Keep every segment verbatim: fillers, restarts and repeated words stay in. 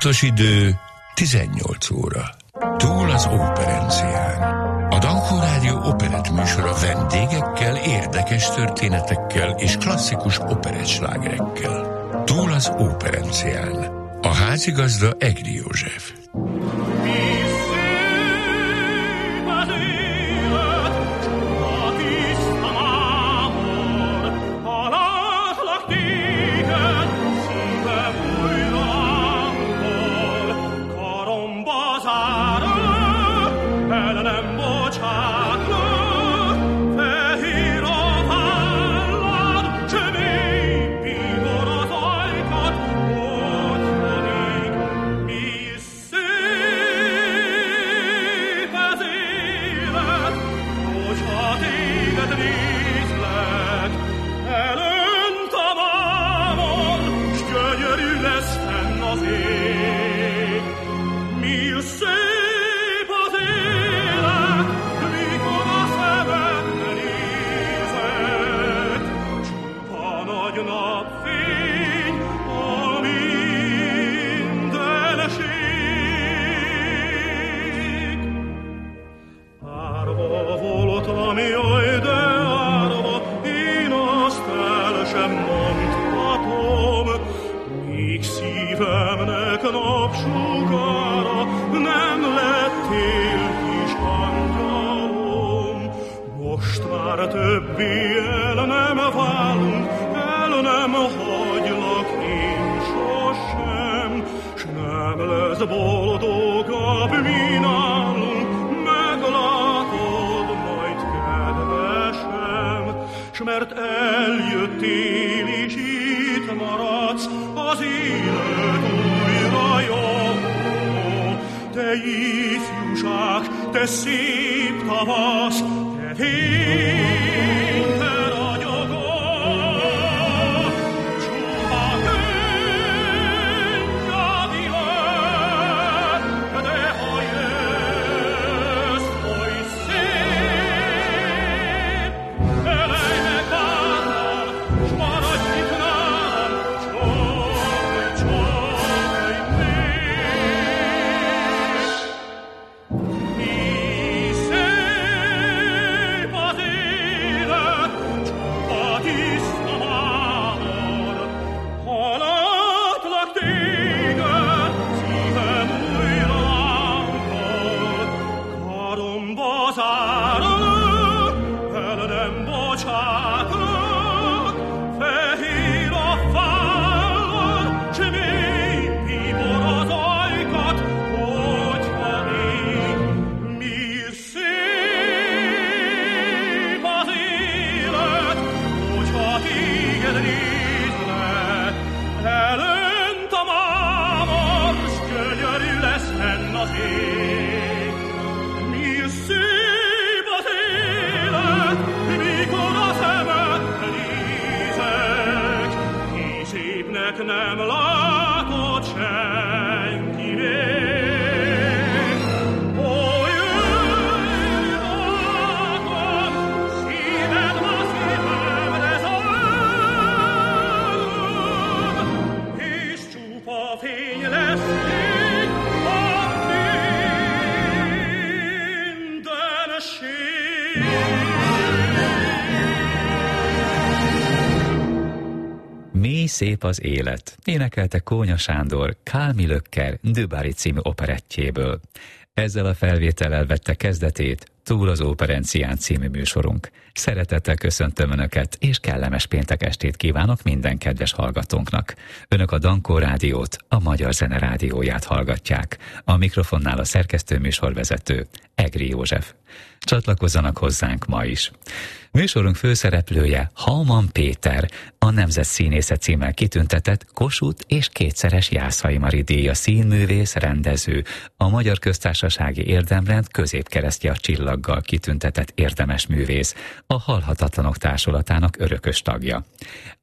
Pontos idő tizennyolc óra. Túl az Operencián. A Dankó Rádió operett műsora vendégekkel, érdekes történetekkel és klasszikus operettslágerekkel. Túl az Operencián. A házigazda Egri József. Szép az élet, énekelte Kónya Sándor Kálmi Lökker Dubári című operettjéből. Ezzel a felvétellel vette kezdetét Túl az Operencián című műsorunk. Szeretettel köszöntöm Önöket, és kellemes péntek estét kívánok minden kedves hallgatónknak. Önök a Dankó Rádiót, a Magyar Zene Rádióját hallgatják. A mikrofonnál a szerkesztő műsorvezető Egri József. Csatlakozzanak hozzánk ma is. Műsorunk főszereplője Hauman Péter, a Nemzetszínésze címmel kitüntetett Kossuth és kétszeres Jászai Mari díjas színművész, rendező, a Magyar Köztársasági Érdemrend középkeresztje a csillaggal kitüntetett érdemes művész, a Halhatatlanok Társulatának örökös tagja.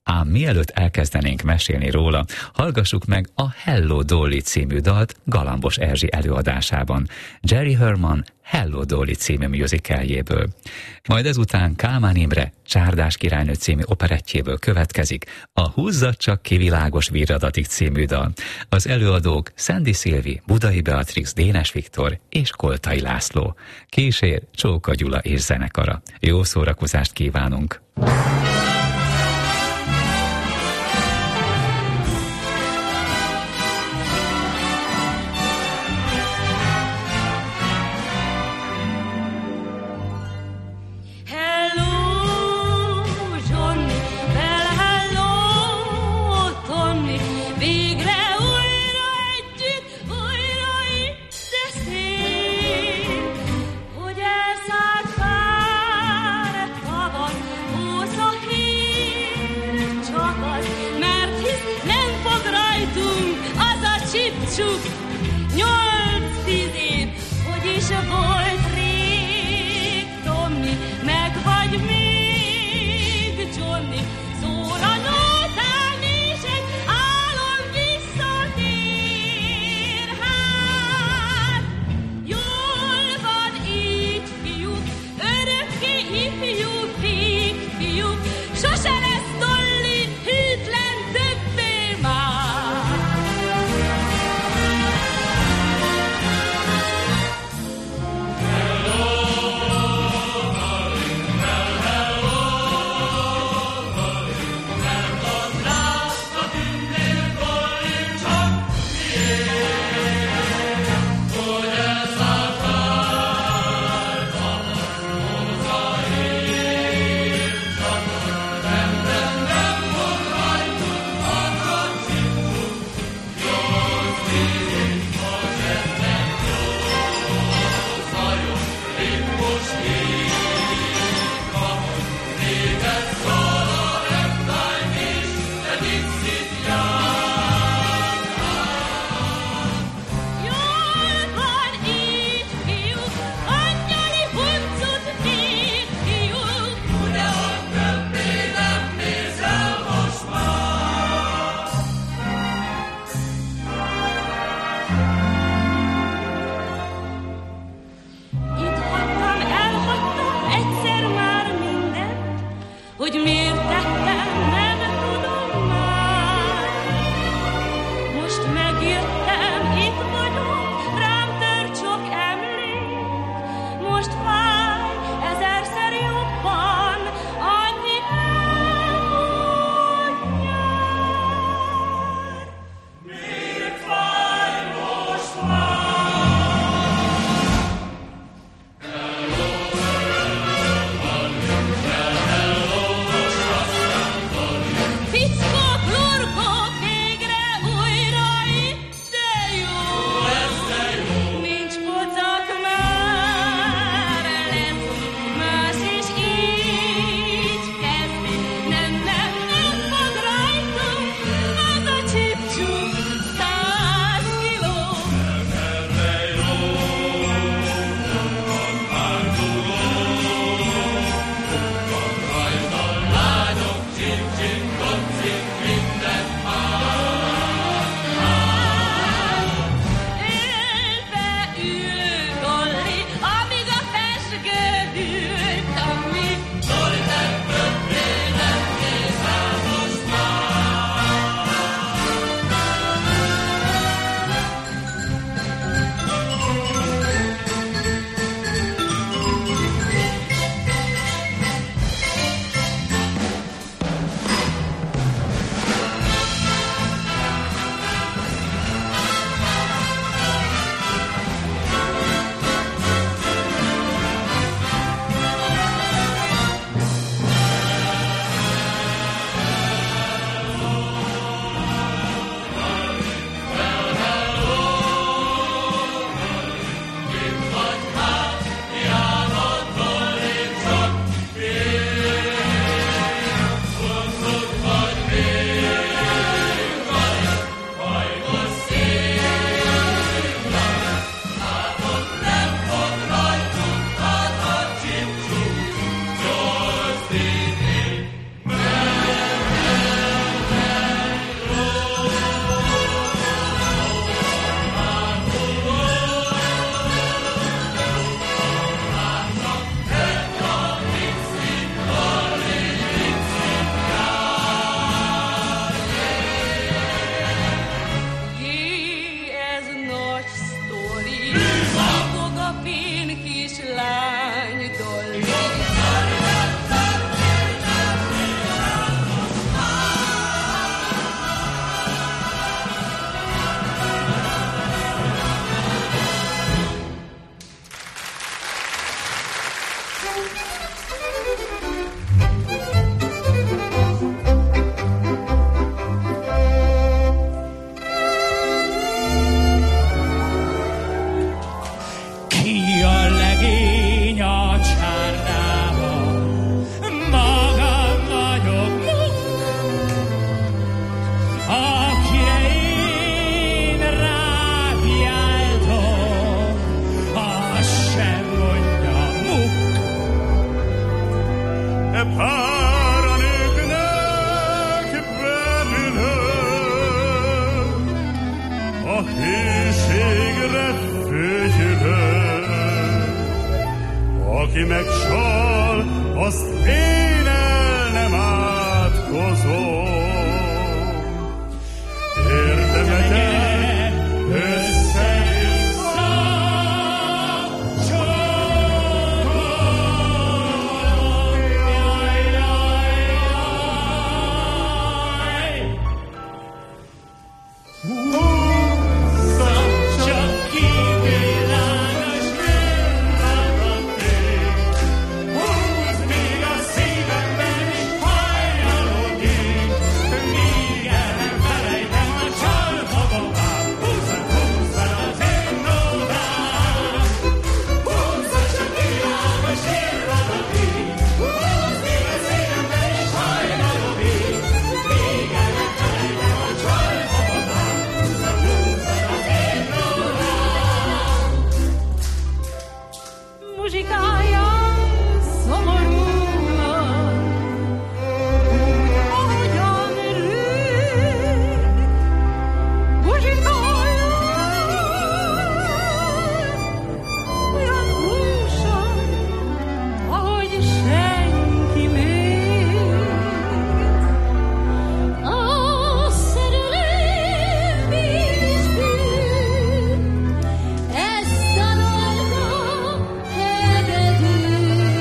Ám mielőtt elkezdenénk mesélni róla, hallgassuk meg a Hello Dolly című dalt Galambos Erzsi előadásában, Jerry Herman Hello Dolly című musicaljéből. Majd ezután Kálmán Imre Csárdás királynő című operettjéből következik a Húzzad csak ki világos virradatig című dal. Az előadók Szendi Szilvi, Budai Beatrix, Dénes Viktor és Koltai László. Kísér Csóka Gyula és zenekara. Jó szórakozást kívánunk! végre főgyülök. Aki megcsal, azt én el nem átkozom. Érdemetek össze-vissza csókolom. Jaj, jaj, jaj. Húzzam csak ki világos körülbelül. Húzd még a szívemben is hajnalogig, míg el nem felejtem a csalhababát. Húzzad, húzzad az én nódám, húzzad csak világos irradatig. Húzd még a szívemben is hajnalogig, míg el nem felejtem a csalhababát. Húzzad, húzzad az én nódám. Muzsikája szomorúan, úgy, ahogyan rég. Muzsikája olyan húsan, ahogy senki még. A szerelem bűn, ezt tanultam hegedűn.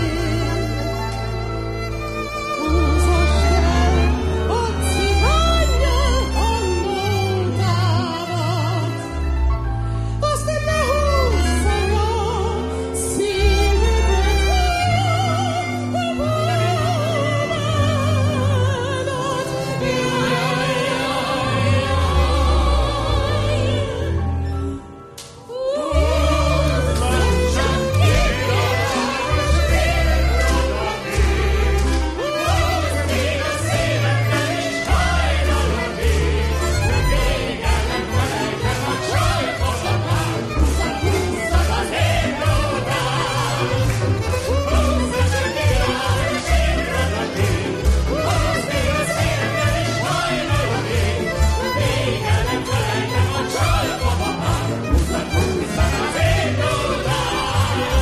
Húzass el a cigánnyal a nótámat, azt ne húzza rá szívedet, a bánádat. Jaj, jaj, jaj. Húzzam csak ki világos irradatig, húzd még a szívemben is hajnalogig, míg el nem felejtem a csalhababát. Húzzad, húzzad az én nódám, húzzad csak világos irradatig, húzd még a szívemben is hajnalogig, míg el nem felejtem a csalhababát. Húzzad, húzzad az én nódám.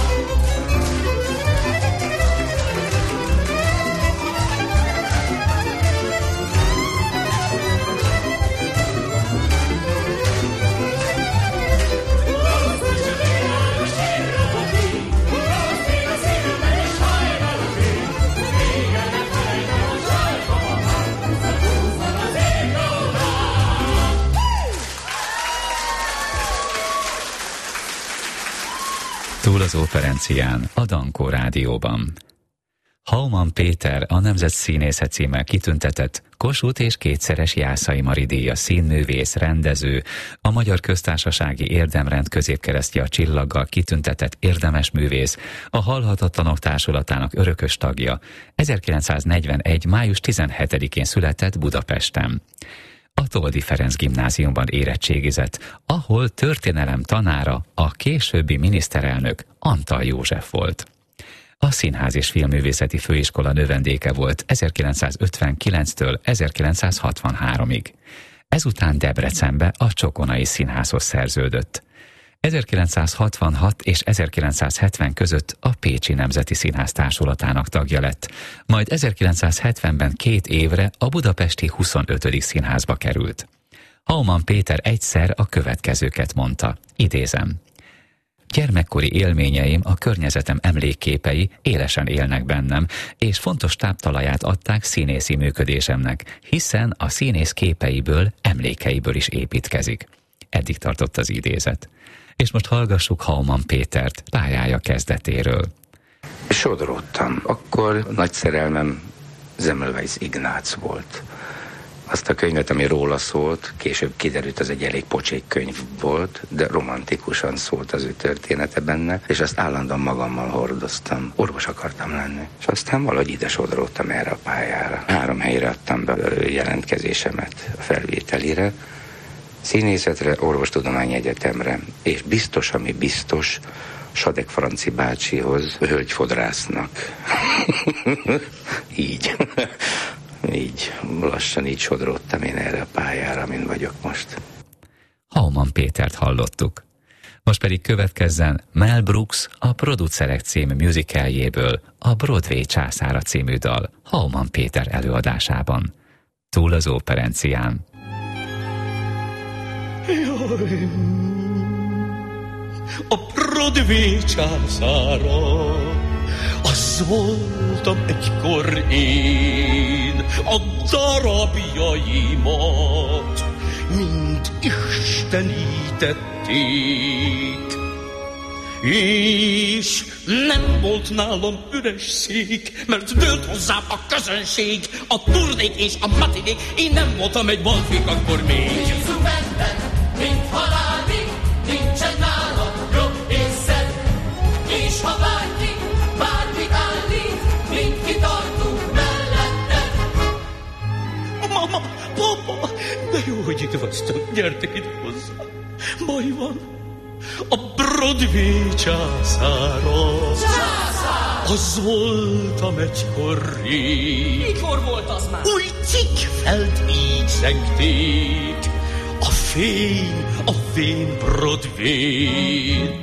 Túl az Operencián, a Dankó Rádióban. Hauman Péter, a Nemzet Színésze címmel kitüntetett Kossuth és kétszeres Jászai Mari díjas színművész, rendező, a Magyar Köztársasági Érdemrend középkeresztje a csillaggal kitüntetett érdemes művész, a Halhatatlanok Társulatának örökös tagja, ezerkilencszáznegyvenegy. május tizenhetedikén született Budapesten. A Toldi Ferenc gimnáziumban érettségizett, ahol történelem tanára a későbbi miniszterelnök Antall József volt. A Színház és Filmművészeti Főiskola növendéke volt ezerkilencszázötvenkilenctől ezerkilencszázhatvanháromig. Ezután Debrecenbe a Csokonai Színházhoz szerződött. ezerkilencszázhatvanhat és ezerkilencszázhetven között a Pécsi Nemzeti Színház társulatának tagja lett, majd ezerkilencszázhetvenben két évre a budapesti huszonötödik Színházba került. Hauman Péter egyszer a következőket mondta, idézem: gyermekkori élményeim, a környezetem emlékképei élesen élnek bennem, és fontos táptalaját adták színészi működésemnek, hiszen a színész képeiből, emlékeiből is építkezik. Eddig tartott az idézet. És most hallgassuk Hauman Pétert pályája kezdetéről. Sodródtam. Akkor nagy szerelmem Semmelweis Ignác volt. Azt a könyvet, ami róla szólt, később kiderült, az egy elég pocsék könyv volt, de romantikusan szólt az ő története benne, és azt állandóan magammal hordoztam. Orvos akartam lenni. És aztán valahogy ide sodródtam erre a pályára. Három helyre adtam be jelentkezésemet a felvételire, színészetre, orvostudományi egyetemre, és biztos, ami biztos, Sadek Franci bácsihoz, hölgyfodrásznak. Így. Így, lassan így sodródtam én erre a pályára, amin vagyok most. Hauman Pétert hallottuk. Most pedig következzen Mel Brooks a Producerek című musicaljéből, a Broadway császára című dal Hauman Péter előadásában. Túl az operencián. Jaj, a Broadway császára, az voltam egykor én, a darabjaimat mind istenítették. És nem volt nálam üres szék, mert dőlt hozzám a közönség, a turnék és a matinék, én nem voltam egy balfék akkor még. Jézus benned, mint halálig, nincsen nálam jobb és szebb, és ha bárki, bármit állít, mind kitartunk melletted. Mama, papa, de jó, hogy itt vagytok, gyertek ide hozzá. Baj van, a Broadway császára. Császár! Az voltam egykor rég. Mikor volt az már? Új Ziegfeld így zengték. A fény, a fény Broadway.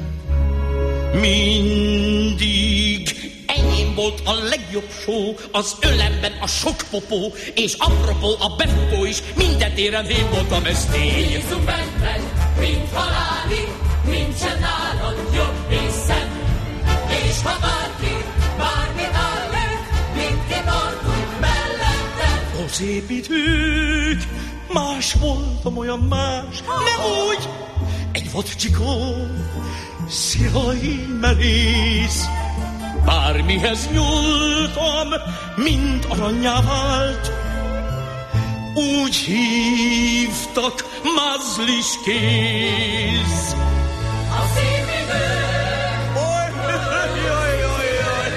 Mindig enyém volt a legjobb show, az ölemben a sok popó, és apropó a befutó is, minden téren én voltam, ez tény. Jézus benned, mint halálig, nincsen nálad jobb és szebb, és ha bárki, bármit állít, mind kitartunk melletted. Az építők, más voltam, olyan más, nem úgy. Egy volt csikó, szihai merész. Bármihez nyúltam, mind aranyá vált. Úgy hívtak, mazlis kéz. A szívvidő, Oj, jaj, jaj, jaj.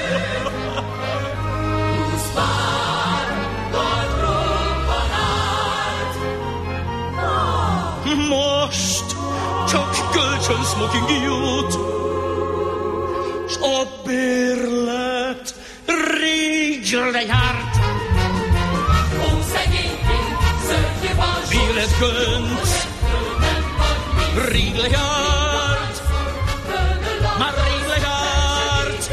húsz pár, gadróban állt. Most csak kölcsön smoking jut, s a bérlet rég lejárt. Ó, szegényként, szörnyű van sors, Bérlet gönc nem vagy mi, rég lejárt, földön lakás, már rég lejárt.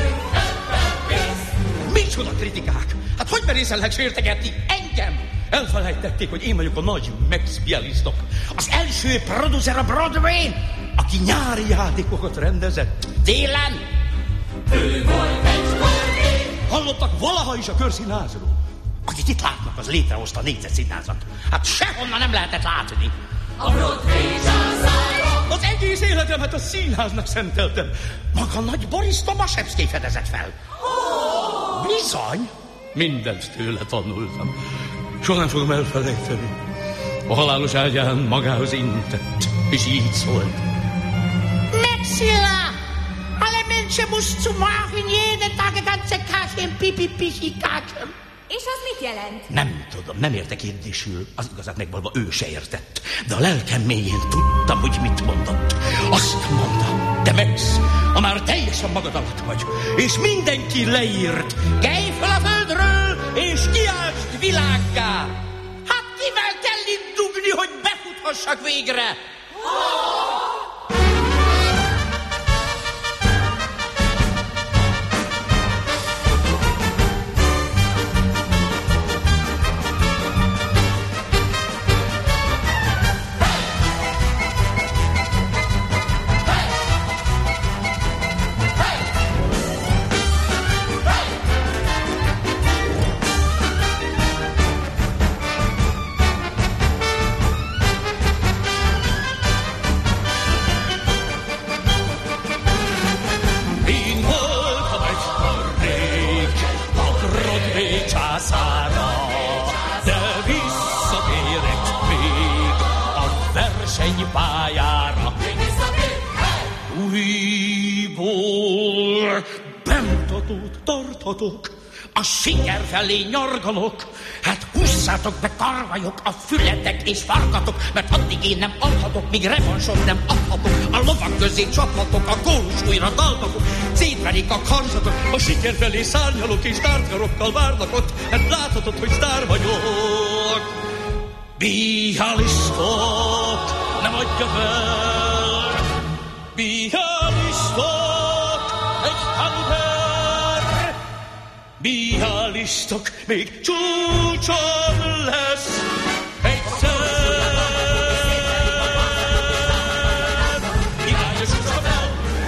Micsoda kritikák! Hát hogy merészelnek sértegetni engem? Elfelejtették, hogy én vagyok a nagy Max Bialystock, az első producer a Broadway, aki nyári játékokat rendezett. Télen! ő volt egykor én. Hallottak valaha is a Körszínházról? Akit itt látnak, az létrehozta a négyzetszínházat. Hát sehonnan nem lehetett látni. A Broadway császára, Az egész életemet a színháznak szenteltem. Maga nagy Boris Tomaszewski fedezett fel. Bizony, mindent tőle tanultam. Soha nem fogom elfelejteni. A halálos ágyán magához intett, és így szólt. Maxilla, alle Menschen musst zu machen, jeden Tag ein ganzer Kaffee, pipi, pipi, kakem. És az mit jelent? Nem tudom, nem érte kérdésül, az igazát megvalva ő se értett. De a lelkem mélyén tudtam, hogy mit mondott. Azt mondta, te Max, ha már teljesen magad alatt vagy, és mindenki leírt, kelj fel a földről, és kiáltsd világgá. Hát kivel kell itt dugni, hogy befuthassak végre? Én voltam egykor rég a Broadway császára, de visszatérek még a versenypályára. Újból bemutatót tarthatok, a siker felé nyargalok. Hát hússzátok be, karvajok, a fületek és farkatok, mert addig én nem alhatok, míg revansot nem adhatok. A lovak közé csaphatok, a kórus újra dalbatok, szétverik a karzatok, a siker felé szárnyalok és tártkarokkal várnak ott, hát láthatod, hogy sztár vagyok. Bialystock, nem adja fel, biztok, még csúcson lesz egyszer. Irányos utca fel!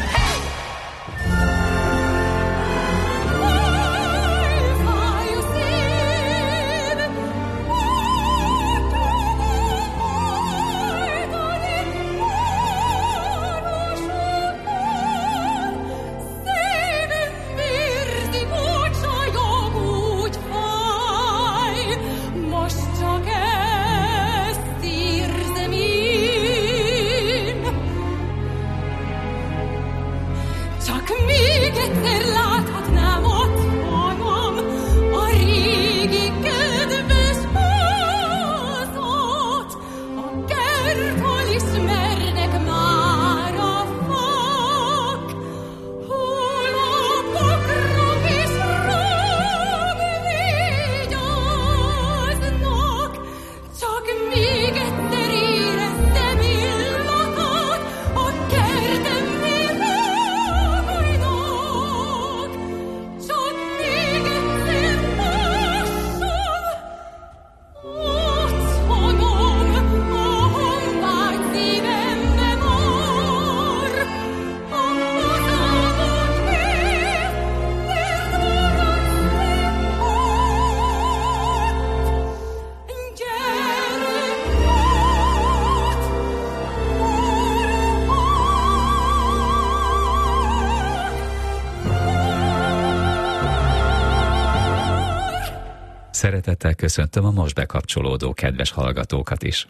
Szeretettel köszöntöm a most bekapcsolódó kedves hallgatókat is.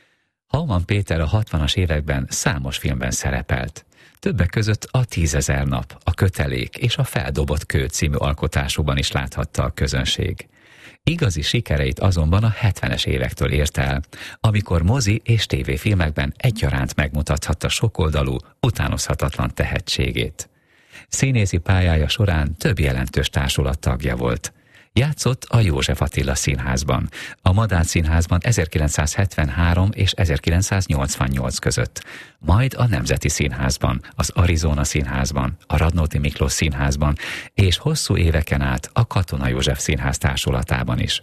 Hauman Péter a hatvanas években számos filmben szerepelt. Többek között a Tízezer nap, a Kötelék és a Feldobott kő című alkotásokban is láthatta a közönség. Igazi sikereit azonban a hetvenes évektől ért el, amikor mozi és tévéfilmekben egyaránt megmutathatta sokoldalú, utánozhatatlan tehetségét. Színészi pályája során több jelentős társulat tagja volt. Játszott a József Attila Színházban, a Madách Színházban ezerkilencszázhetvenhárom és ezerkilencszáznyolcvannyolc között, majd a Nemzeti Színházban, az Arizona Színházban, a Radnóti Miklós Színházban, és hosszú éveken át a Katona József Színház társulatában is.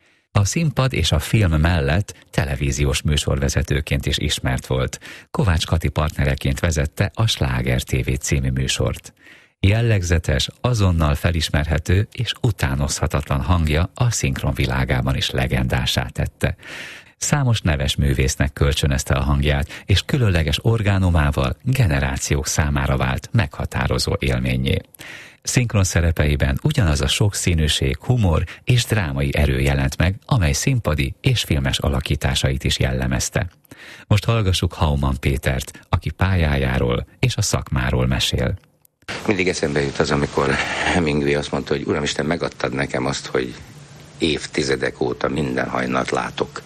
A színpad és a film mellett televíziós műsorvezetőként is ismert volt. Kovács Kati partnereként vezette a Sláger té vé című műsort. Jellegzetes, azonnal felismerhető és utánozhatatlan hangja a szinkron világában is legendássá tette. Számos neves művésznek kölcsönözte a hangját, és különleges orgánumával generációk számára vált meghatározó élménnyé. Szinkron szerepeiben ugyanaz a sokszínűség, humor és drámai erő jelent meg, amely színpadi és filmes alakításait is jellemezte. Most hallgassuk Hauman Pétert, aki pályájáról és a szakmáról mesél. Mindig eszembe jut az, amikor Hemingway azt mondta, hogy Uramisten, megadtad nekem azt, hogy évtizedek óta minden hajnalt látok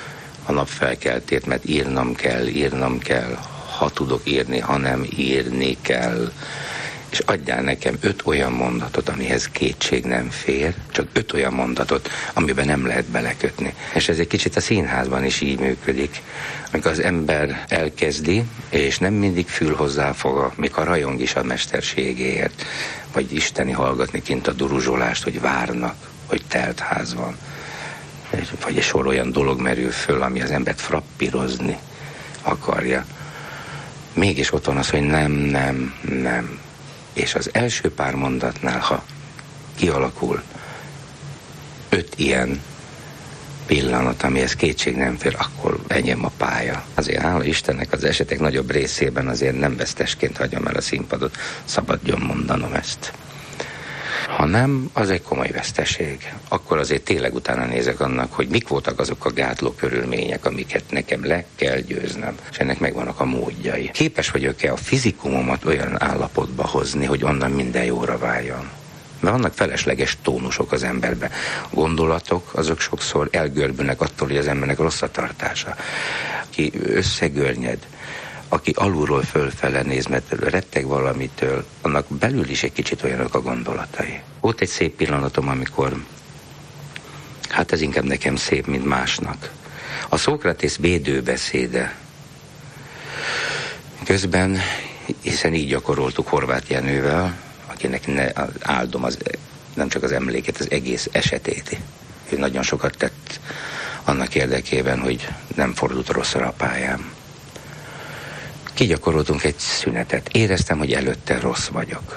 a napfelkeltét, mert írnom kell, írnom kell, ha tudok írni, ha nem, írni kell. És adjál nekem öt olyan mondatot, amihez kétség nem fér, csak öt olyan mondatot, amiben nem lehet belekötni. És ez egy kicsit a színházban is így működik. Amikor az ember elkezdi, és nem mindig fül hozzáfog, mikor rajong is a mesterségéért, vagy isteni hallgatni kint a duruzsolást, hogy várnak, hogy telt ház van. Vagy egy sor olyan dolog merül föl, ami az embert frappírozni akarja. Mégis ott van az, hogy nem, nem, nem. És az első pár mondatnál, ha kialakul öt ilyen pillanat, amihez kétség nem fér, akkor enyém a pálya. Azért hála Istennek az esetek nagyobb részében azért nem vesztesként hagyom el a színpadot, szabadjon mondanom ezt. Ha nem, az egy komoly veszteség. Akkor azért tényleg utána nézek annak, hogy mik voltak azok a gátló körülmények, amiket nekem le kell győznöm, és ennek megvannak a módjai. Képes vagyok-e a fizikumomat olyan állapotba hozni, hogy onnan minden jóra váljon? Mert vannak felesleges tónusok az emberben. A gondolatok, azok sokszor elgörbülnek attól, hogy az embernek rossz a tartása. Aki összegörnyed, aki alulról fölfele néz, mert retteg valamitől, annak belül is egy kicsit olyanok a gondolatai. Volt egy szép pillanatom, amikor, hát ez inkább nekem szép, mint másnak. A Szókratész védőbeszéde. Közben, hiszen így gyakoroltuk Horváth Jenővel, akinek ne, áldom az nem csak az emlékét, az egész esetét. Ő nagyon sokat tett annak érdekében, hogy nem fordult rosszra a pályám. Kigyakoroltunk egy szünetet. Éreztem, hogy előtte rossz vagyok.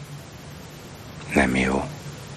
Nem jó.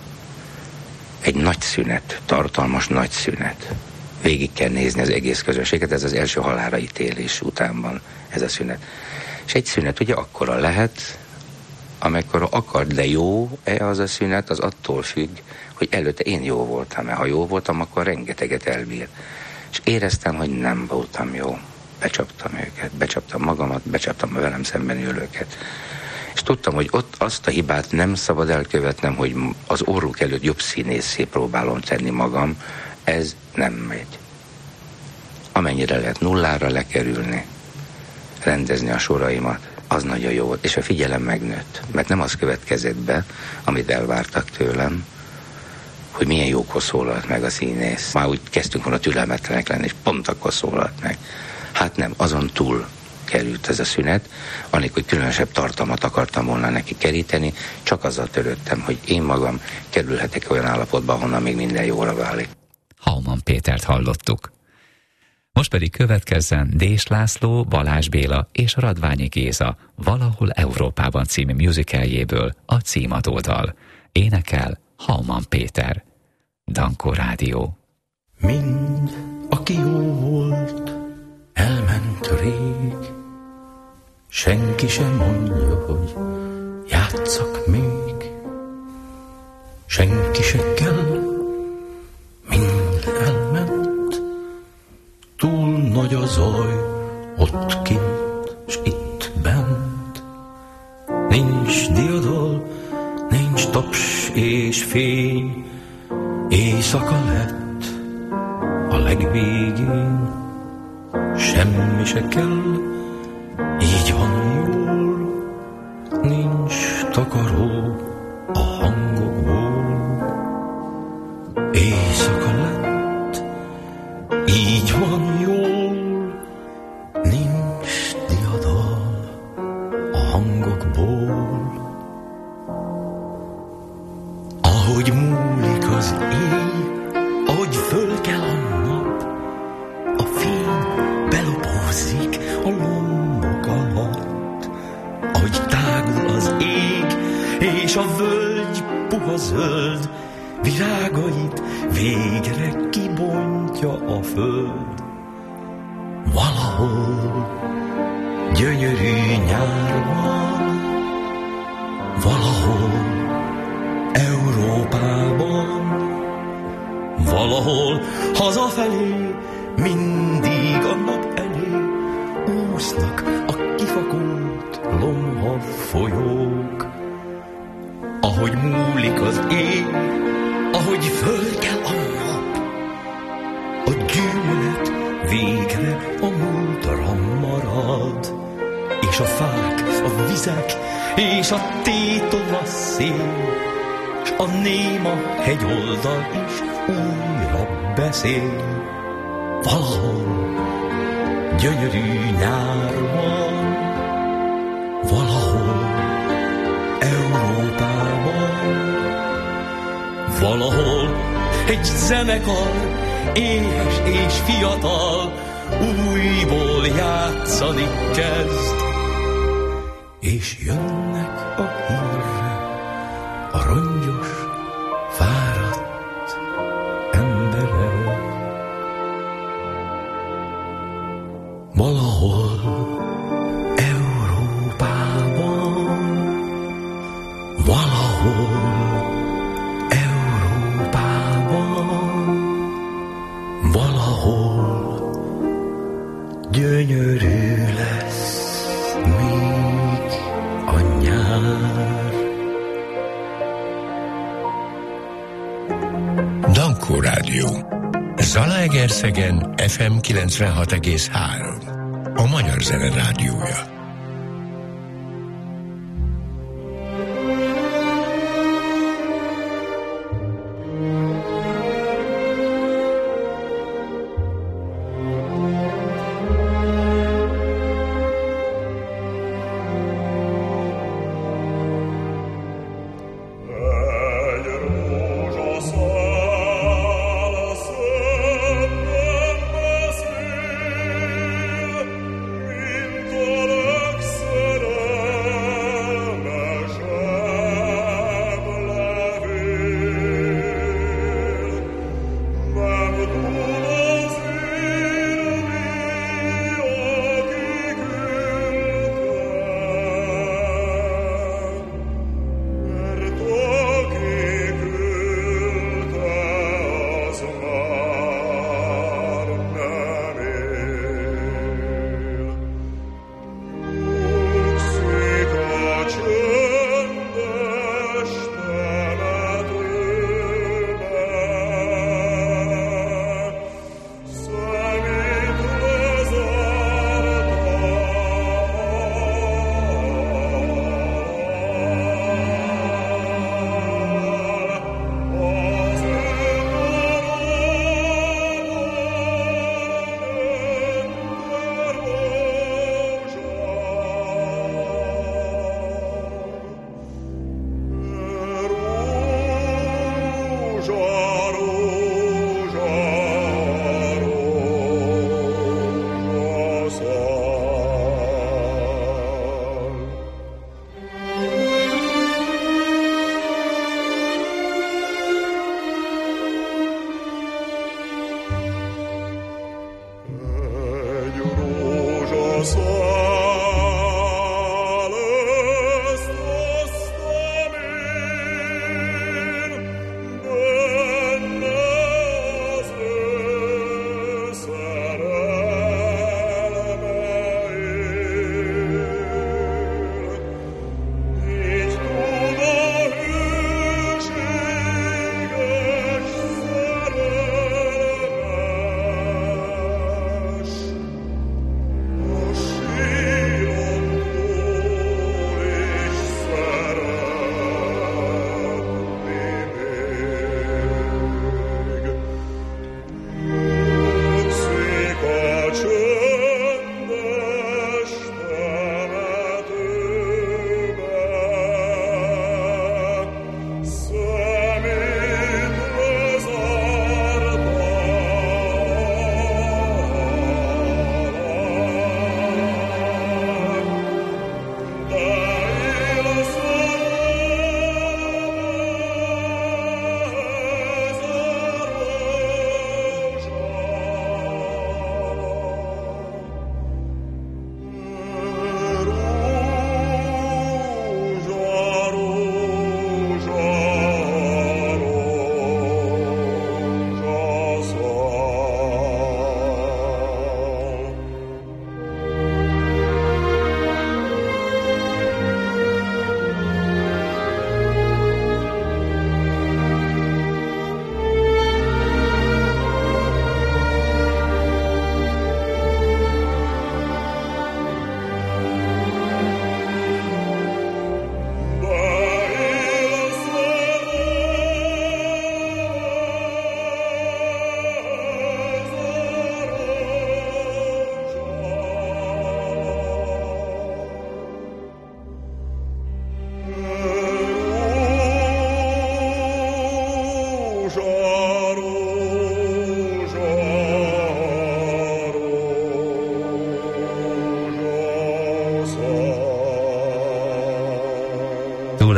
Egy nagy szünet, tartalmas nagy szünet. Végig kell nézni az egész közönséget, ez az első halálra ítélés után van ez a szünet. És egy szünet ugye akkora lehet, amikor akar, de jó-e az a szünet, az attól függ, hogy előtte én jó voltam-e. Ha jó voltam, akkor rengeteget elbír. És éreztem, hogy nem voltam jó. Becsaptam őket, becsaptam magamat, becsaptam a velem szemben ülőket. És tudtam, hogy ott azt a hibát nem szabad elkövetnem, hogy az orruk előtt jobb színészé próbálom tenni magam. Ez nem megy. Amennyire lehet nullára lekerülni, rendezni a soraimat, az nagyon jó volt. És a figyelem megnőtt, mert nem az következett be, amit elvártak tőlem, hogy milyen jókor szólalt meg a színész. Már úgy kezdtünk volna türelmetlenek lenni, és pont akkor szólalt meg. Hát nem, azon túl került ez a szünet, anélkül, hogy különösebb tartalmat akartam volna neki keríteni, csak azzal törődtem, hogy én magam kerülhetek olyan állapotba, ahonnan még minden jóra válik. Hauman Pétert hallottuk. Most pedig következzen Dés László, Balázs Béla és Radványi Géza Valahol Európában című musicaljéből a címadódal. Énekel Hauman Péter. Dankó Rádió. Mind, aki jó volt, elment rég, senki sem mondja, hogy játsszak még, senki se kell, mind elment, túl nagy a zaj, ott kint, s itt bent, nincs diadal, nincs taps és fény, éjszaka lett a legvégén, semmi se kell, így van jól, nincs takaró a hangokból. Éjszaka lett, így van jól, nincs diadal a hangokból. Ahogy múlik az éj, ahogy föl kell a nap, a fény belopózik a lombok alatt, ahogy tágul az ég, és a völgy puha zöld, virágait végre kibontja a föld. Valahol gyönyörű nyár van, valahol Európában, valahol hazafelé, mindig a nap elé úsznak a kifakult lomha folyók. Ahogy múlik az ég, ahogy fölkel a nap, a gyűlölet végre a múltra marad, és a fák, a vizek, és a tétova szél, s a néma hegyoldal is újra beszél. Valahol gyönyörű nyár van, valahol Európában, valahol egy zenekar, éhes és fiatal, újból játszani kezd, és jönnek a hírre a rongyos, fáradt emberek. Valahol Európában, valahol Európában, valahol gyönyörű lesz még a nyár. Dankó Rádió. Zalaegerszegen ef em kilencvenhat egész három. A Magyar Zene Rádiója. Eljöttem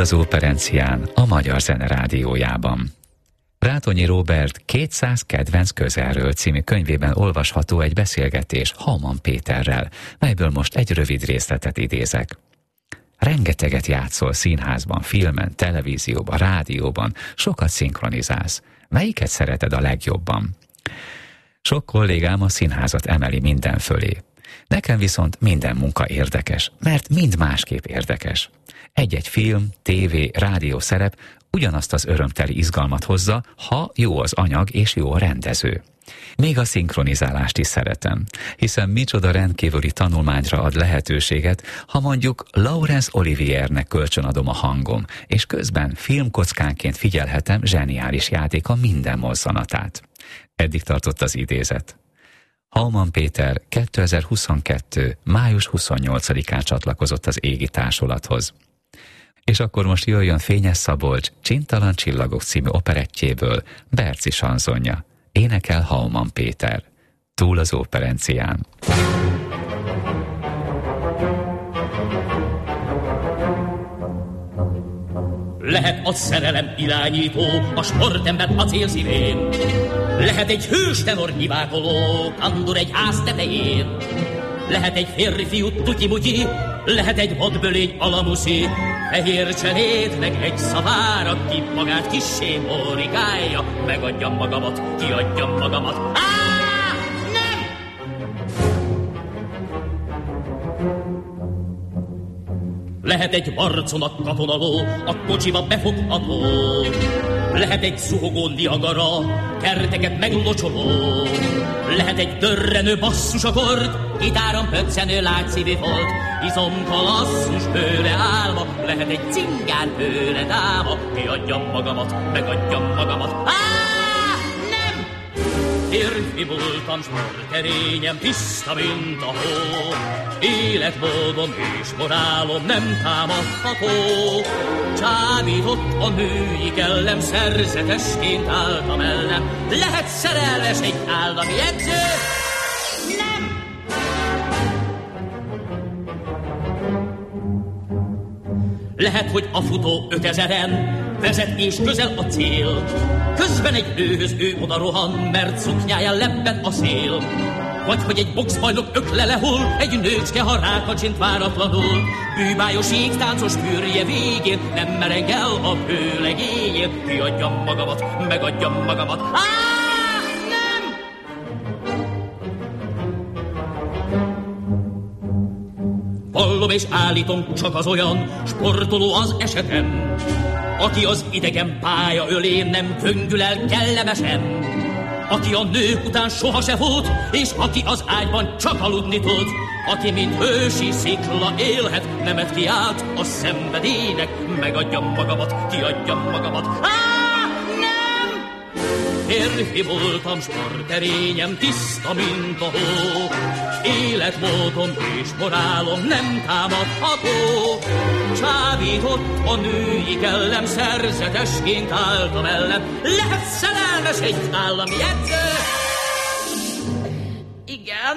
az Óperencián, a Magyar Zene Rádiójában. Rátonyi Róbert kétszáz kedvenc közelről című könyvében olvasható egy beszélgetés Hauman Péterrel, melyből most egy rövid részletet idézek. Rengeteget játszol színházban, filmen, televízióban, rádióban, sokat szinkronizálsz. Melyiket szereted a legjobban? Sok kollégám a színházat emeli minden fölé. Nekem viszont minden munka érdekes, mert mind másképp érdekes. Egy-egy film, tévé, rádió szerep ugyanazt az örömteli izgalmat hozza, ha jó az anyag és jó a rendező. Még a szinkronizálást is szeretem, hiszen micsoda rendkívüli tanulmányra ad lehetőséget, ha mondjuk Laurence Oliviernek kölcsönadom a hangom, és közben filmkockánként figyelhetem zseniális játéka minden mozzanatát. Eddig tartott az idézet. Hauman Péter kétezer-huszonkettő. május huszonnyolcadikán csatlakozott az Égi Társulathoz. És akkor most jöjjön Fényes Szabolcs Csintalan csillagok című operettjéből Berci sanzonja. Énekel Hauman Péter. Túl az Óperencián. Lehet a szerelem irányító, a sportember a célszívén. Lehet egy hős tenor nyivákoló, kandor egy ház tetején. Lehet egy férfiú tutyi-mutyi, lehet egy vadbölény alamuszi. Fehér cserét, meg egy szavára, ki magát kissé morigálja. Megadjam magamat, kiadjam magamat. Á, nem! Lehet egy marconak katonaló, a kocsiba befogható. Lehet egy zuhogó Niagara, kerteket meglocsoló. Lehet egy dörrenő basszusakord, gitáron pöccenő lágyszívű volt. Izomkalasszus bőle álma, lehet egy cingán bőle dáma. Kiadjam magamat, megadjam magamat. Á, nem! Férfi voltam, sporterényem tiszta, mint a hó. Életmódom és morálom nem támadható. Csábított a női kellem, szerzetesként álltam ellen. Lehet szerelmes egy állami edző? Nem! Lehet, hogy a futó ötezeren vezet és közel a cél. Közben egy nőhöz ő oda rohan, mert szuknyáján lebben a szél. Vagy hogy egy boxbajnok ökle lehull, egy nőcske, ha rákacsint váratlanul. Bűbájos égtáncos fürje végén nem mereng el a főlegényén. Kiadjam magamat, megadjam magamat. Á, nem! Vallom és állítom, csak az olyan sportoló az esetem, aki az idegen pálya ölén nem köngül el kellemesen. Aki a nők után soha se fut, és aki az ágyban csak aludni tud. Aki mint hősi szikla élhet, nemet kiált a szenvedélynek. Megadjam magamat, kiadjam magamat. Á, nem! Férfi voltam, sporterényem tiszta, mint a hó. Életmódom és morálom nem támadható. Csábított a női kellem, szerzetesként álltam ellen. Lehet szerelmes egy állami edző? Igen.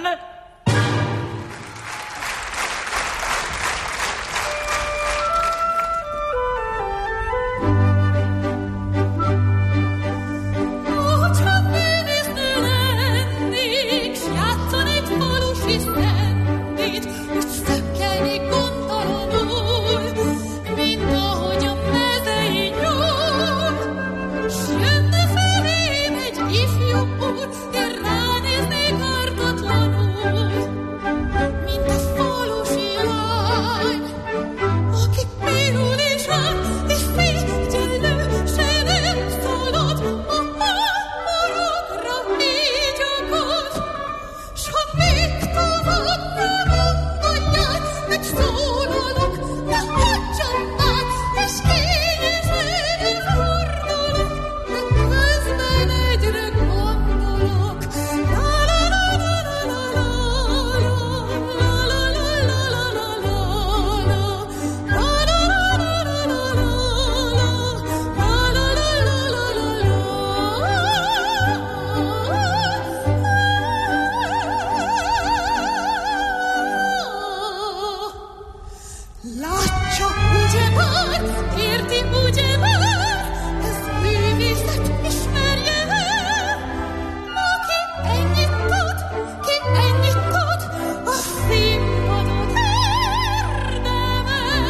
Látja, ugye harc, érti ugye már, ez művészet ismerje el. Aki ennyit tud, ki ennyit tud, a színpadot érdemel.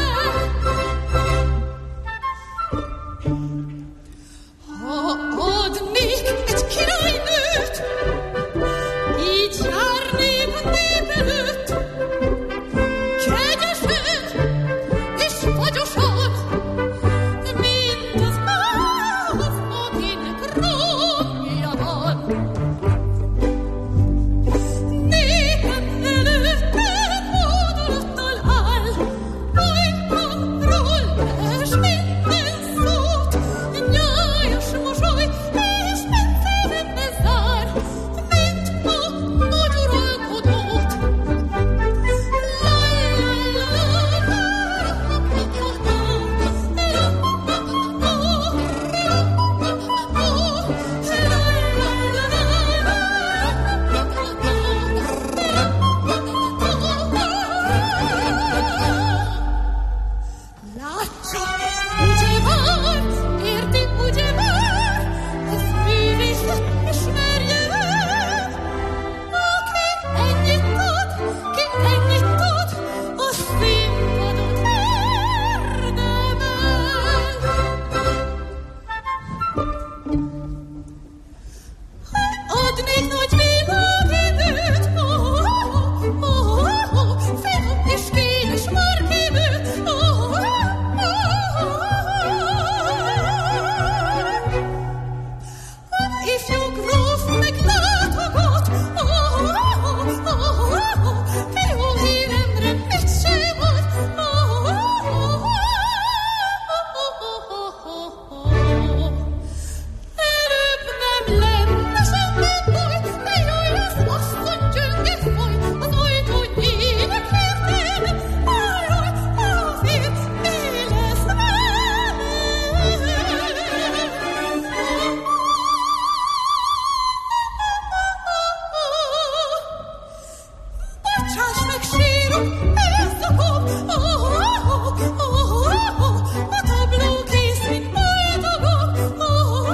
Ha adnék egy királynőt, így járnék a nép előtt, kegyesen és vagyosan, mint az áv, akinek romja van. Népem előtte módolattal áll, ajkamról es minden szót, nyájas mosoly és mentszerűen zár, mint a magyaralkodót. Látja, ugye már, érti ugye már, ez művészet ismerje el. Aki ennyit tud, ki ennyit tud, a színpadot érdemel. Adnék nagy világidőt, ó, ó, ó, finom és kényes markidőt, ó, ó, ó, ifjú gróf meglátogat, ó, ó, ó, fiú híremre mit se volt, ó, ó, ó, előbb nem lenne semmi baj, de jaj, az asszony csönge foly, az ajtó nyílik hirtelen, ajaj, azért mi lesz velem? Bocsáss meg, sírok, elszakom, ó, ó, ó, ó, a tabló kész, mint boldogom, ó, ó,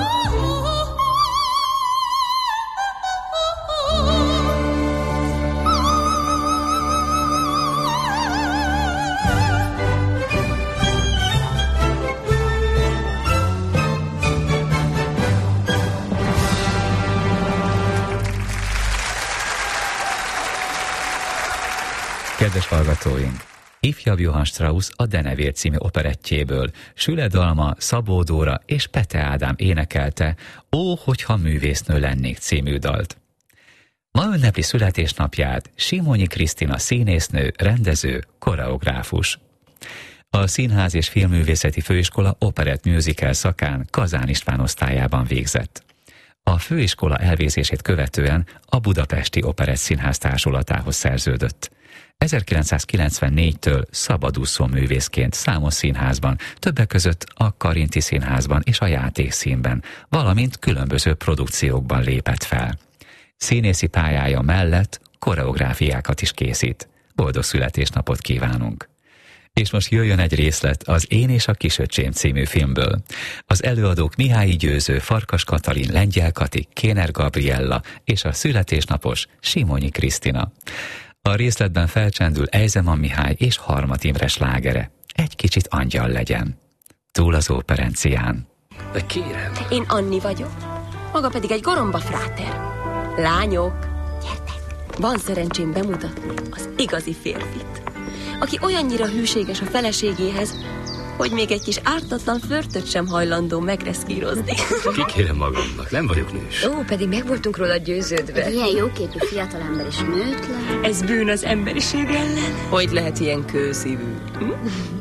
Kedves hallgatóink! Ifjabb Johann Strauss a Denevér című operettjéből Süle Dalma, Szabó Dóra és Pete Ádám énekelte Ó, hogyha művésznő lennék című dalt. Ma ünnepli születésnapját Simonyi Krisztina színésznő, rendező, koreográfus. A Színház és Filmművészeti Főiskola operett musical szakán Kazán István osztályában végzett. A főiskola elvégzését követően a Budapesti Operett Színház társulatához szerződött. ezerkilencszázkilencvennégytől szabadúszó művészként számos színházban, többek között a Karinti Színházban és a Játékszínben, valamint különböző produkciókban lépett fel. Színészi pályája mellett koreográfiákat is készít. Boldog születésnapot kívánunk! És most jöjjön egy részlet az Én és a kisöcsém című filmből. Az előadók Mihályi Győző, Farkas Katalin, Lengyel Kati, Kéner Gabriella és a születésnapos Simonyi Krisztina. A részletben felcsendül Ejzeman Mihály és Harmat Imre slágere. Egy kicsit angyal legyen. Túl az operencián. De kérem. Én Anni vagyok, maga pedig egy goromba fráter. Lányok, gyertek! Van szerencsém bemutatni az igazi férfit, aki olyannyira hűséges a feleségéhez, hogy még egy kis ártatlan flörtöt sem hajlandó megreszkírozni. Kikérem magamnak, nem vagyok nős. Ó, pedig meg voltunk róla győződve. Egy ilyen jóképű fiatalember is nőtlen. Ez bűn az emberiség ellen. Hogy lehet ilyen kőszívű? Hm?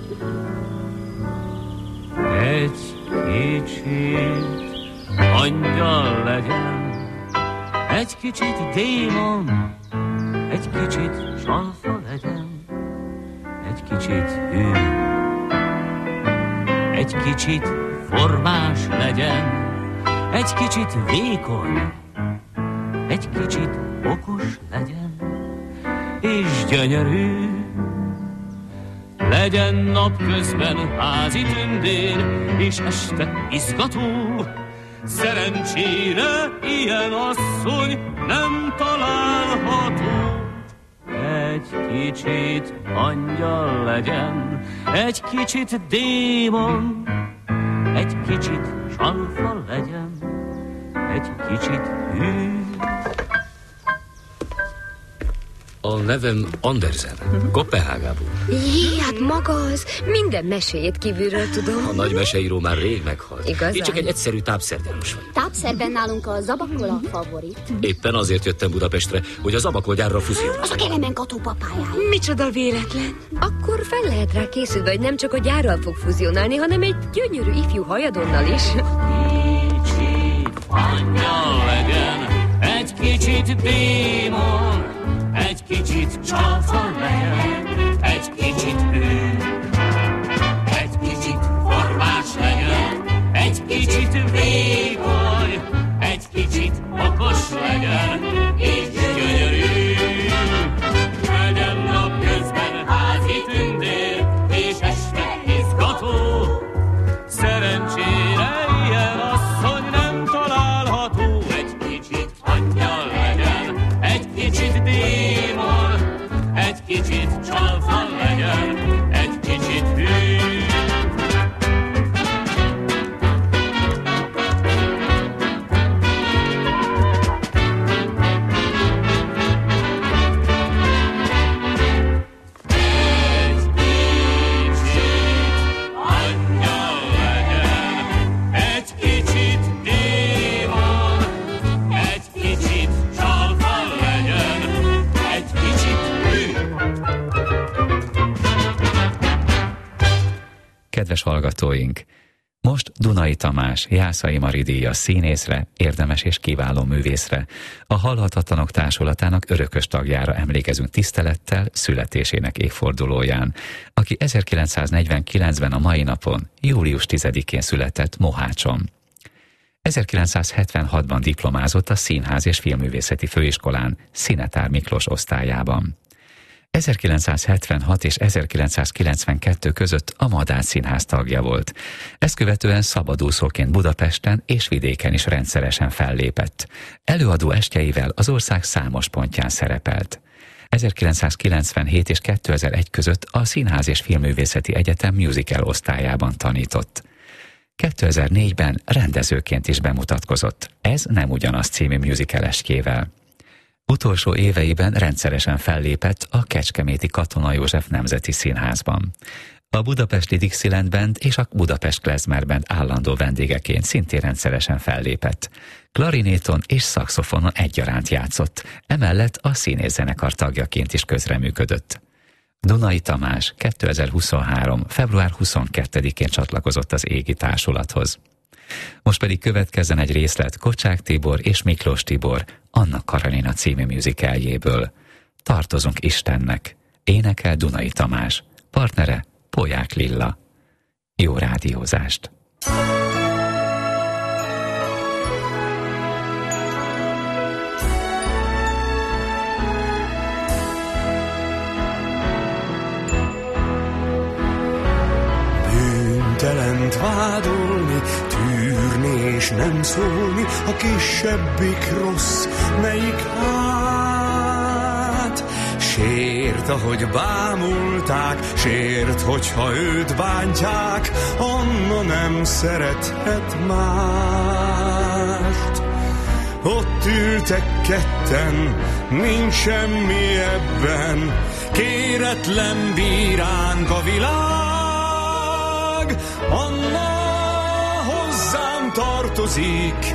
Egy kicsit angyal legyen, egy kicsit démon, egy kicsit salfa legyen, egy kicsit hű, egy kicsit formás legyen, egy kicsit vékony, egy kicsit okos legyen, és gyönyörű legyen napközben házi tündér, és este izgató. Szerencsére ilyen asszony nem található. Egy kicsit angyal legyen, egy kicsit démon, egy kicsit csalfa legyen, egy kicsit hű. A nevem Andersen, Kopenhágából. Jé, hát maga az. Minden meséjét kívülről tudom. A nagy meseíró már rég meghalt. Igazán? Én csak egy egyszerű tápszerdánus vagyok. Tápszerben nálunk a zabakol a favorit. Éppen azért jöttem Budapestre, hogy a zabakolgyárra fúziónál. Az a Kelemen-Kató papájája. Micsoda véletlen. Akkor fel lehet rá készülve, hogy nem csak a gyárral fog fúzionálni, hanem egy gyönyörű ifjú hajadonnal is. Kicsit angyal legyen, egy kicsit démon, egy kicsit csalfa legyen, egy kicsit hű, egy kicsit formás legyen, egy kicsit vékony, egy kicsit okos legyen, és gyönyörű. Legyen napközben házi tündér, és este izgató. Szerencsére ilyen asszony nem található. Egy kicsit angyal legyen, egy kicsit démon, egy kicsit csalfa legyen, egy kicsit hű. Kedves hallgatóink! Most Dunai Tamás, Jászai Mari díjas színészre, érdemes és kiváló művészre, a Halhatatlanok Társulatának örökös tagjára emlékezünk tisztelettel születésének évfordulóján, aki ezerkilencszáznegyvenkilencben a mai napon, július tizedikén született Mohácson. ezerkilencszázhetvenhatban diplomázott a Színház és Filmművészeti Főiskolán, Szinetár Miklós osztályában. ezerkilencszázhetvenhat és ezerkilencszázkilencvenkettő között a Madách Színház tagja volt. Ezt követően szabadúszóként Budapesten és vidéken is rendszeresen fellépett. Előadó estjeivel az ország számos pontján szerepelt. ezerkilencszázkilencvenhét és kétezer-egy között a Színház és Filmművészeti Egyetem musical osztályában tanított. kétezer-négyben rendezőként is bemutatkozott. Ez nem ugyanaz című musical estjével. Utolsó éveiben rendszeresen fellépett a kecskeméti Katona József Nemzeti Színházban. A budapesti Dixieland Band és a Budapest Klezmer Band állandó vendégeként szintén rendszeresen fellépett. Klarinéton és szaxofonon egyaránt játszott, emellett a színészzenekar tagjaként is közreműködött. Dunai Tamás kétezer-huszonhárom. február huszonkettedikén csatlakozott az Égi Társulathoz. Most pedig következzen egy részlet Kocsák Tibor és Miklós Tibor Anna Karenina című musicalljéből. Tartozunk Istennek. Énekel Dunai Tamás. Partnere Polyák Lilla. Jó rádiózást! Bűntelent vádolni, tűrni és nem szólni, a kisebbik rossz, melyik hát. Sért, ahogy bámulták, sért, hogyha őt bántják, Anna nem szerethet mást. Ott ültek ketten, nincs semmi ebben, kéretlen bíránk a világ. Anna hozzám tartozik,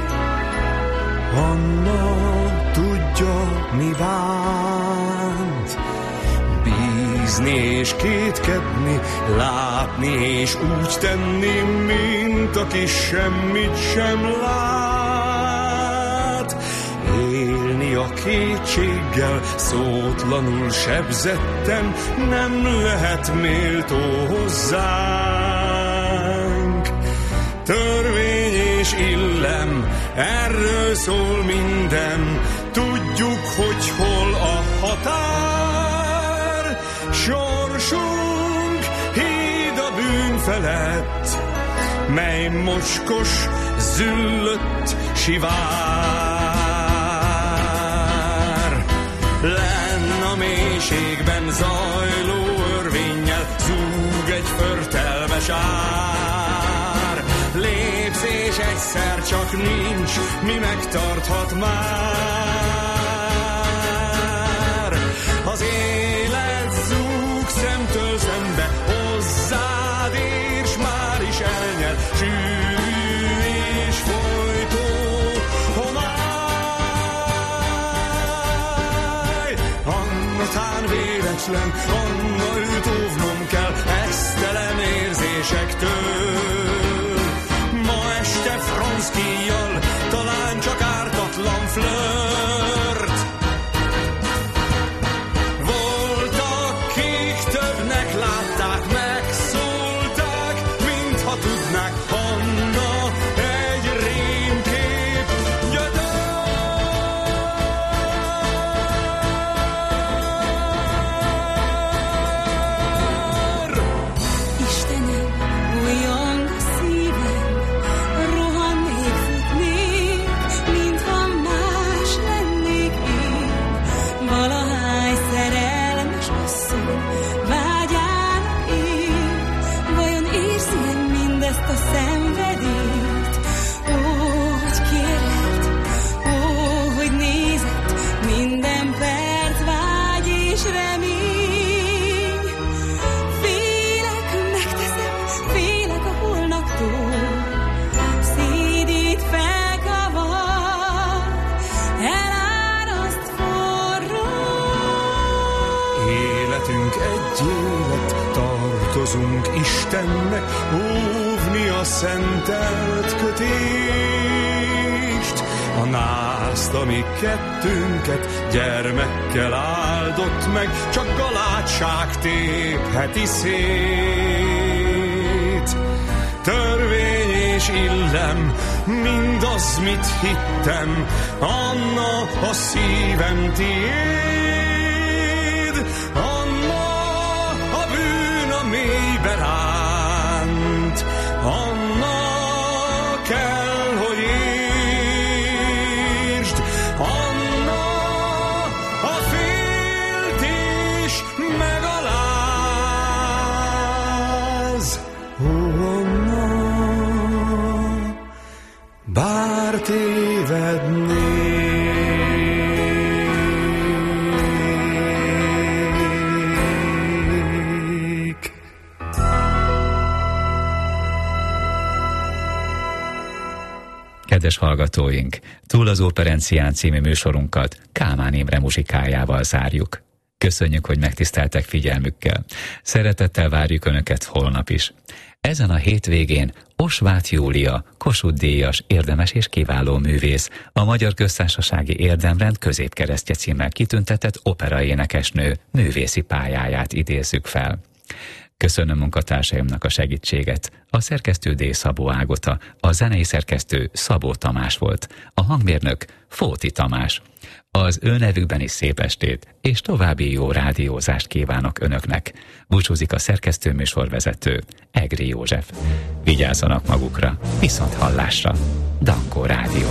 Anna tudja, mi bánt. Bízni és kétkedni, látni és úgy tenni, mint aki semmit sem lát. Élni a kétséggel, szótlanul sebzetten, nem lehet méltó hozzánk. Törvény és illem, erről szól minden, tudjuk, hogy hol a határ. Sorsunk felett, mely mocskos, züllött sivár. Lenn a mélységben zajló örvénnyel zúg egy förtelmes ár. Lépsz és egyszer csak nincs, mi megtarthat már. Az élet zúg szemtől szembe, hozzád ér, s már is elnyel, sűrű és folytó homály. Anna tán véletlen, Anna őt óvnom kell esztelen érzésektől. Ma este Franszkijjal talán csak ártatlan flört. Voltak, kik többnek látták, megszólták, mintha tudnák, Anna egy rémkép gyötör. Istenem, olyan szívem, rohannék, futnék, mintha más lennék én. Valahány szerelmes asszony vágyának én, vajon érzi-e mindezt a szenvedélyt? Ó, hogy kérlek, ó, hogy nézett, minden perc vágy és remény. Félek, megteszem, félek a holnaptól, szédít felkavar, eláraszt forró. Életünk egy élet, tartozunk Istennek, óvni a szentelt kötést. A nászt, ami kettőnket gyermekkel áldott meg, csak galátság tépheti szét. Törvény és illem, mindaz, mit hittem, Anna, a szívem tiéd. Anna, a bűn a mélybe ránt, Anna, kell, hogy értsd, Anna, a féltés megaláz. Ó, Anna, bár tévednék. Kedves hallgatóink, Túl az Operencián című műsorunkat Kálmán Imre muzsikájával zárjuk. Köszönjük, hogy megtiszteltek figyelmükkel. Szeretettel várjuk Önöket holnap is. Ezen a hétvégén Osváth Júlia, Kossuth-díjas, érdemes és kiváló művész, a Magyar Köztársasági Érdemrend középkeresztje címmel kitüntetett operaénekesnő művészi pályáját idézzük fel. Köszönöm munkatársaimnak a segítséget. A szerkesztő D. Szabó Ágota, a zenei szerkesztő Szabó Tamás volt, a hangmérnök Fóti Tamás. Az ő nevükben is szép estét, és további jó rádiózást kívánok Önöknek. Búcsúzik a szerkesztő műsorvezető, Egri József. Vigyázzanak magukra, viszont hallásra. Dankó Rádió.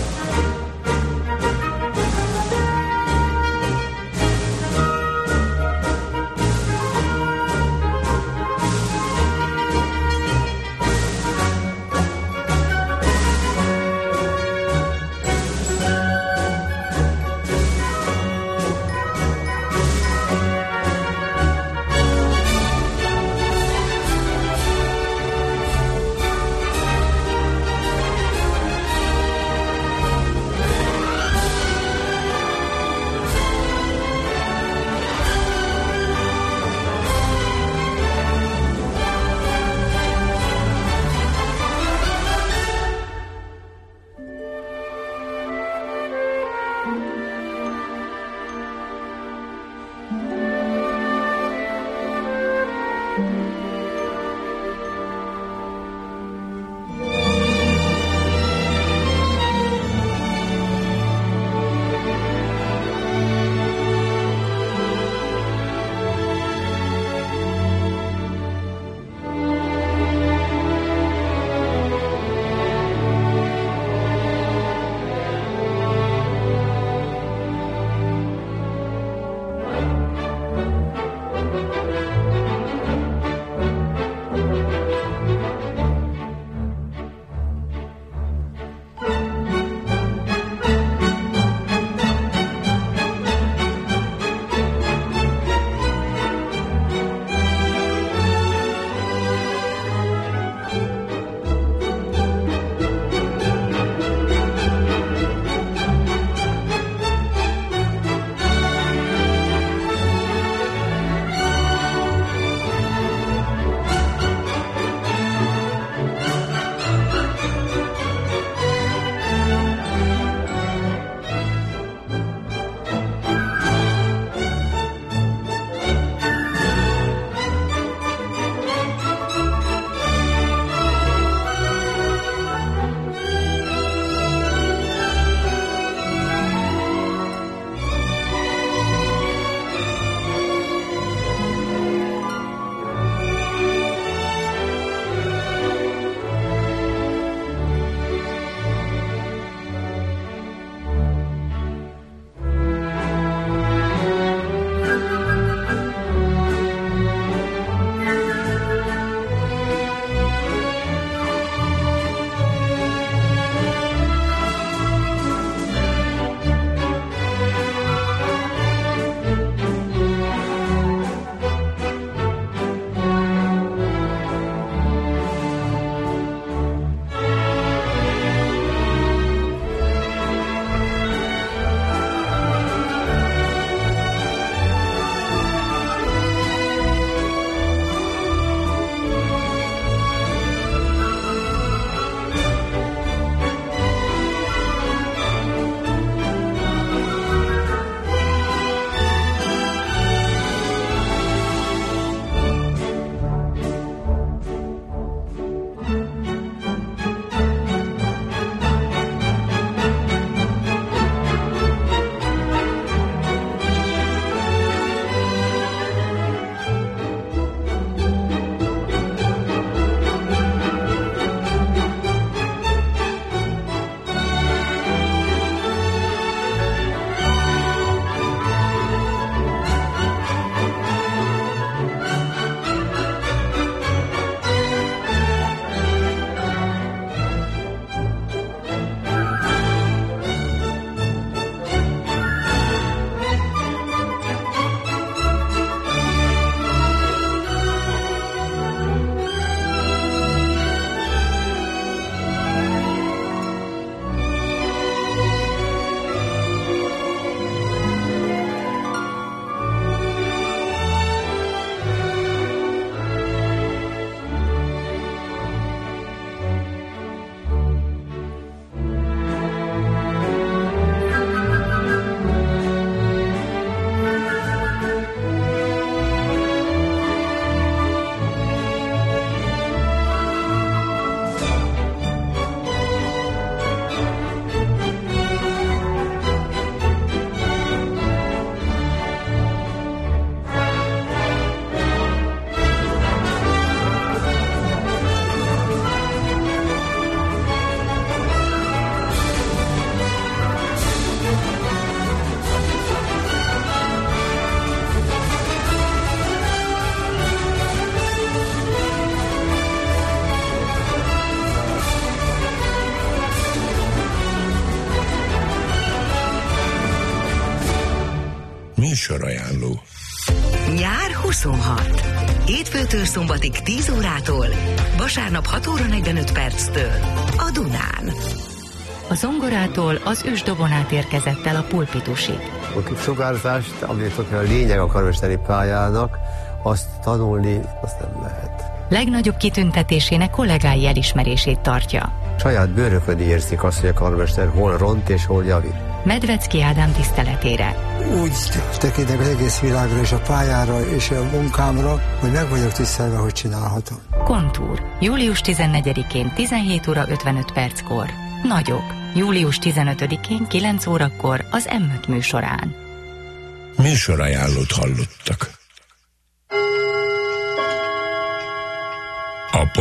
Műsorajánló. Nyár huszonhat. Hétfőtől szombatig tíz órától, vasárnap hat óra negyvenöt perctől a Dunán. A zongorától az ősdobonát érkezett el a pulpitusig. A sugárzást, amit a lényeg a karmesteri pályának, azt tanulni, azt nem lehet. Legnagyobb kitüntetésének kollégái elismerését tartja. Saját bőrökön érzik azt, hogy a karmester hol ront és hol javít. Medvecki Ádám tiszteletére. Úgy tekintek az egész világra és a pályára és a munkámra, hogy meg vagyok tisztelve, hogy csinálhatom. Kontúr. július tizennegyedikén tizenhét óra ötvenöt perckor. Nagyok. július tizenötödikén kilenc órakor az M öt műsorán. Műsorajánlót hallottak.